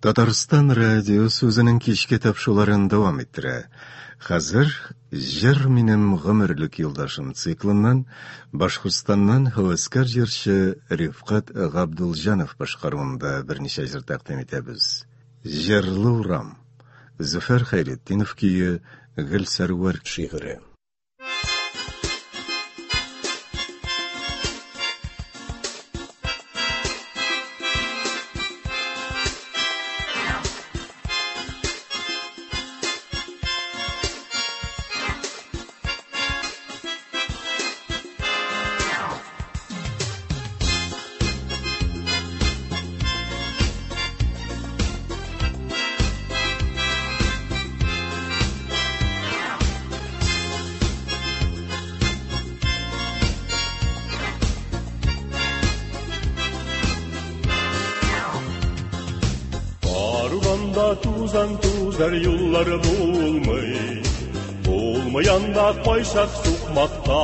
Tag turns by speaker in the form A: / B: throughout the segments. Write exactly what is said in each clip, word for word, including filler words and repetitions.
A: Татарстан радиосы өзінің кешке тапшыларын давам еттірі. Қазір «Жер менің ғұмірлік елдашым» циклынан Башқұртстаннан хаваскар жерші Рифқат Ғабдулжанов башқаруында бірнеше жыр тақдим етеміз. Жерлі ұрам. Зөфәр Хайретдинов күйі, Гүлсәруар шиғыры.
B: Tuzan tuzar yolları bulmay, bulmayanda koysak sokmakta.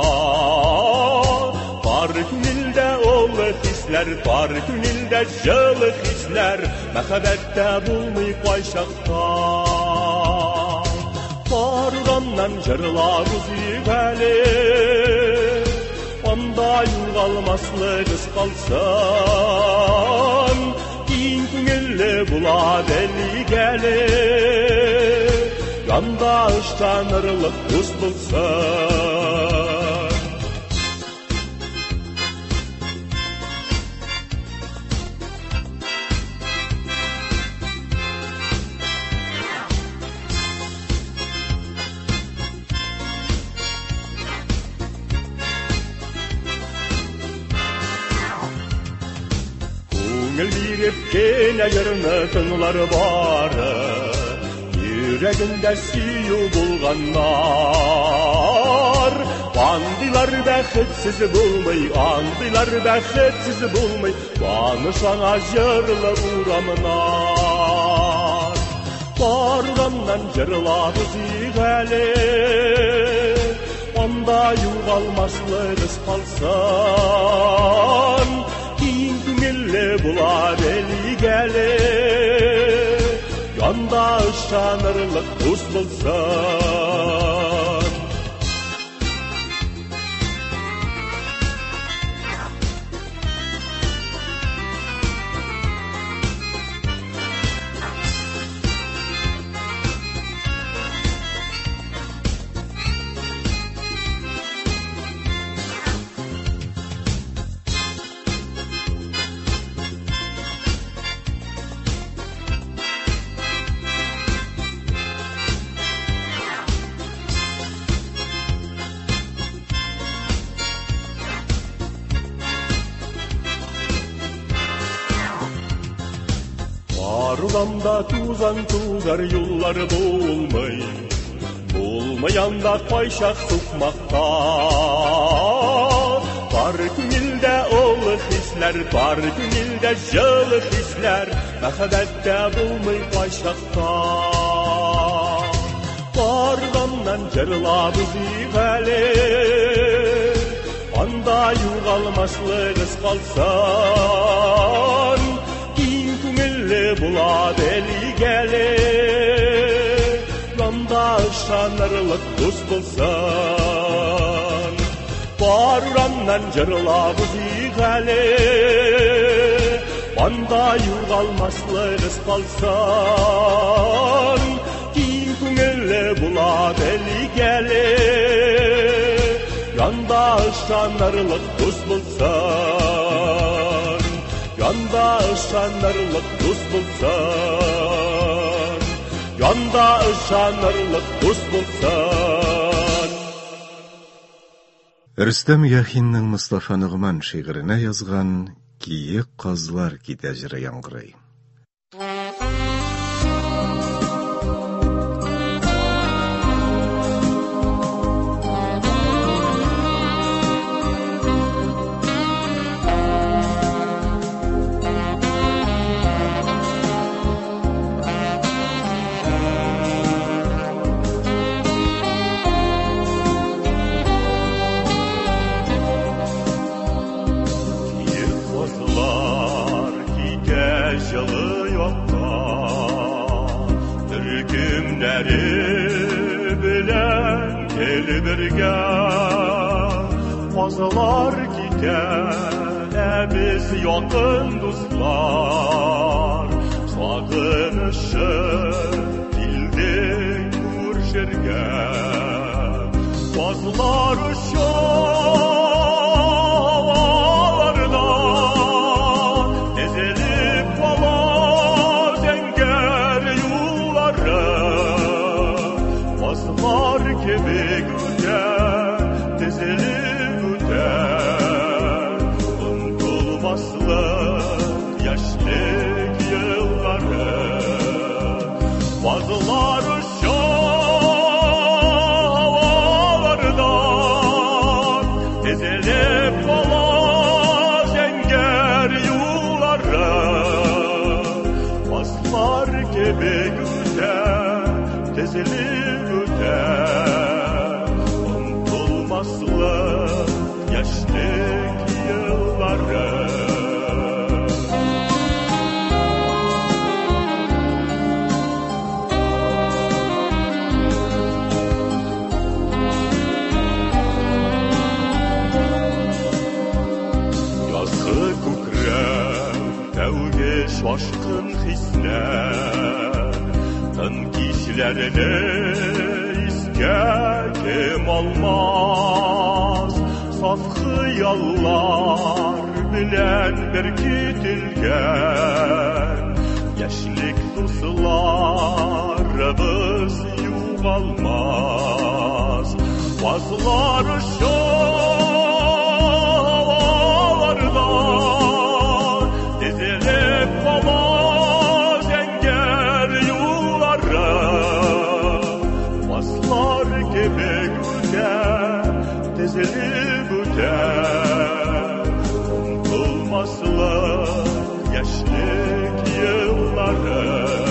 B: Var günilde oğlu hisler, var günilde jılı hisler, mehabette bulmay koysakta. Var urandan jırlarız yüveli, onda yurgalmaslıgız kalsın. Güngüllü bula deli geli, yanda ıştanırlık kuz bulsun. Gül birip gene yarını tınlar barı, yüreğinde suyu bulganlar. Andılar bəxitsiz bulmay, andılar bəxitsiz bulmay, banışana jırlı uramınar. Barıramdan jırlarız iğəli, onda yuğalmaslığız kalsın. Güngüllü bular eli geli, yanda ışanırlık tuz bulsun. Arılamda tuzan tuzar yolları bulmay, bulmayanda koyşak sokmakta. Var günilde oğlu hisler, var günilde jılı hisler, mehabette bulmay koyşakta. Vargamdan jırlabız iğəli, anda yuğalmaslığız kalsın. Güngüllü bula deli geli, yanda ışanırlık tuz bulsun. Baruramdan jırlabız iğəli, anda yuğalmaslığız kalsın. Güngüllü bula deli geli, yanda ışanırlık tuz bulsun. Yanda ışanırlık tuz bulsun, yanda ışanırlık tuz bulsun.
A: Рүстәм Яхинның Мұстафа Нұғман шиғырына язған «Киек қазлар ките жыры яңғырай».
B: günleri bilen el birge Fazlar gider biz yakın dostlar Sağınışı bildik kurşerge Fazlar uşağlarda Ezelip bala zenger yolları Fazlar gibi güder Tezelip güder Unutulmazlık yaşlık yılları Fazlar uşağlardan Ezelip bala zenger yolları Fazlar gibi güder Tezelip güder Unutulmazlık yaşlık yılları Yazı kukrem tevge şaşkın hisler Tın kişilerini iske kim almaz Saf hıyallar bilen berkitilgen Yaşlık dostlarımız yuvalmaz Vazlar şoğlardan Dizilip bala zenger yolları Vazlar gibi güder Dizilip güder Unutulmazlık yaşlık yılları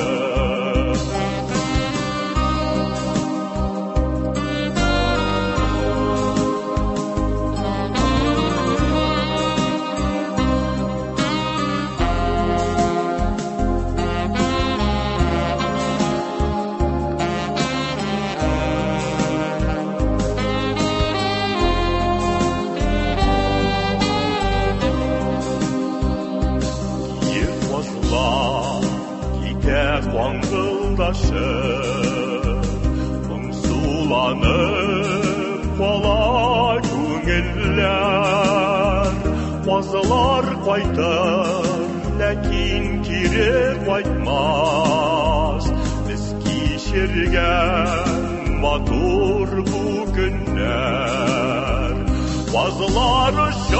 B: Sulanıp bala köngüller Vazlar kaytar lakin kiri kaytmaz Biz kişirgen matur bu günler Vazlar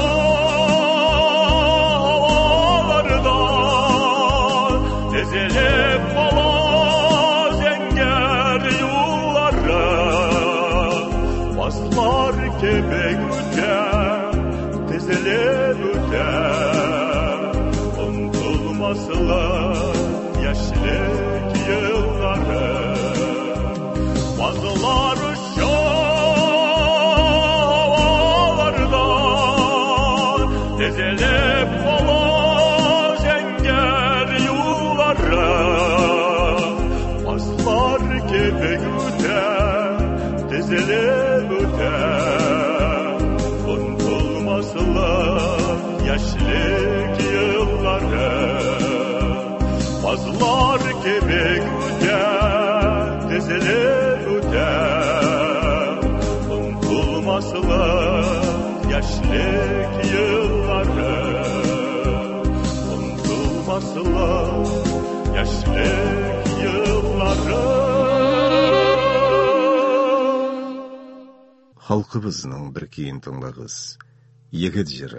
B: şoğlardan Ezelip bala Vazlar gibi güder, tezelip öter Unutulmazlık yaşlık yılları Vazlar şoğlardan Tezelip bala zenger yolları Vazlar gibi güder, tezelip öter Unutulmazlık yaşlık yılları Vazlar gibi güder Tezelip öter Unutulmazlık yaşlık yılları Unutulmazlık yaşlık yılları
A: Halkыбызның bir кейін тыңлағыз. Егет жыры.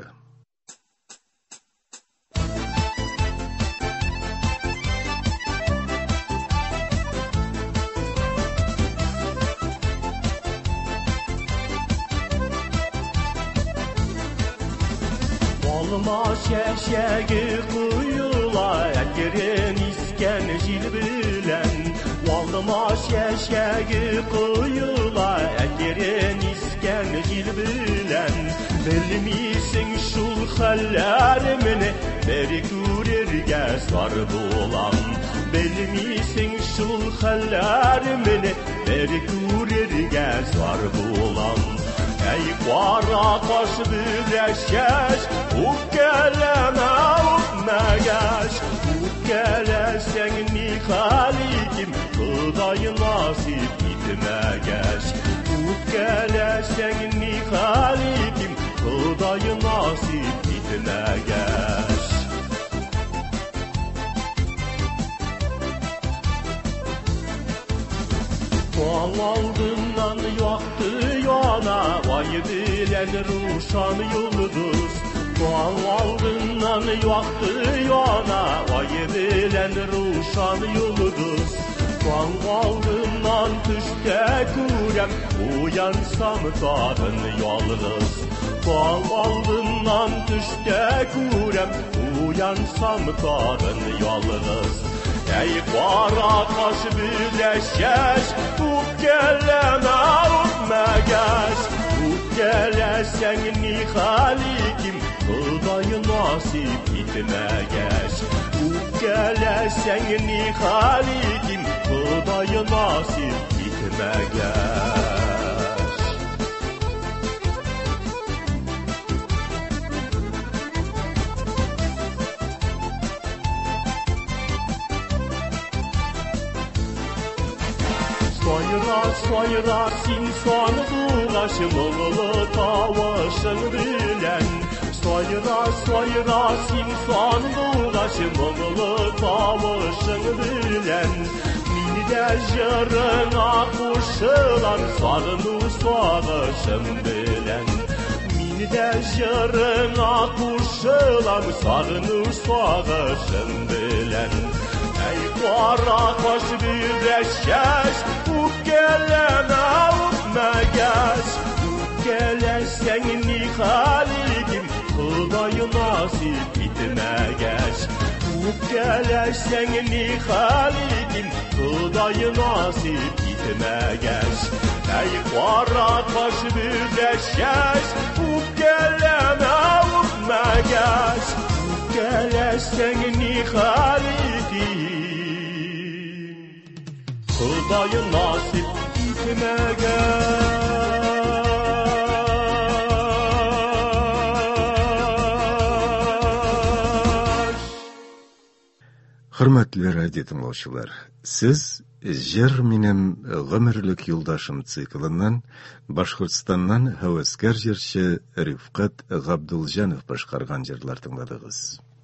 B: Olma şeşegi kuyula Ekirin isken jil bilen Olma şeşegi kuyula Ekirin isken jil bilen Bilmisin şul hallerimini Beri kurirge sar bulan Bilmisin şul hallerimini bir görürge zor bulan. Ey qara qaş birleşkeş ukkeleme ukmegeş. Ukkelesen ni halikim Kudayı nasip etmegeş. Ukkelesen ni halikim Kudayı nasip etmegeş. Doğan aldığından yaktı yana Vay bilen ruşan yıldız. Doğan aldığından yaktı yana Vay bilen ruşan yıldız. Doğan aldığından düşte kurem Uyansam tadın yalnız. Doğan aldığından düşte kurem Uyansam tadın yalnız. Ey qara qaş birleşkeş ukkeleme ukmegeş. Ukkelesen ni halikim Kudayı nasip etmegeş. Ukkelesen ni halikim Kudayı nasip etmegeş. Soyra soyra sinsan bulaşımlı tavaşın bilen. Soyra soyra sinsan bulaşımlı tavaşın bilen. Minide jırına kuşılan sarını sağışın bilen. Minide jırına kuşılan sarını sağışın bilen. Ey qara qaş birleşkeş ukkeleme ukmegeş. Ukkelesen ni halikim Kudayı nasip etmegeş. Ukkelesen ni halikim Kudayı nasip etmegeş. Ey qara qaş birleşkeş ukkeleme ukmegeş. Ukkelesen ni halikim Kudayı nasip etmegeş.
A: Hürmetli radio dinleyiciler, siz Jer minem gömürlük yoldaşım циклынан Башкортстаннан havaskar jerçi Rifqat Gabduljanov başkargan jerler tыңladыгыз.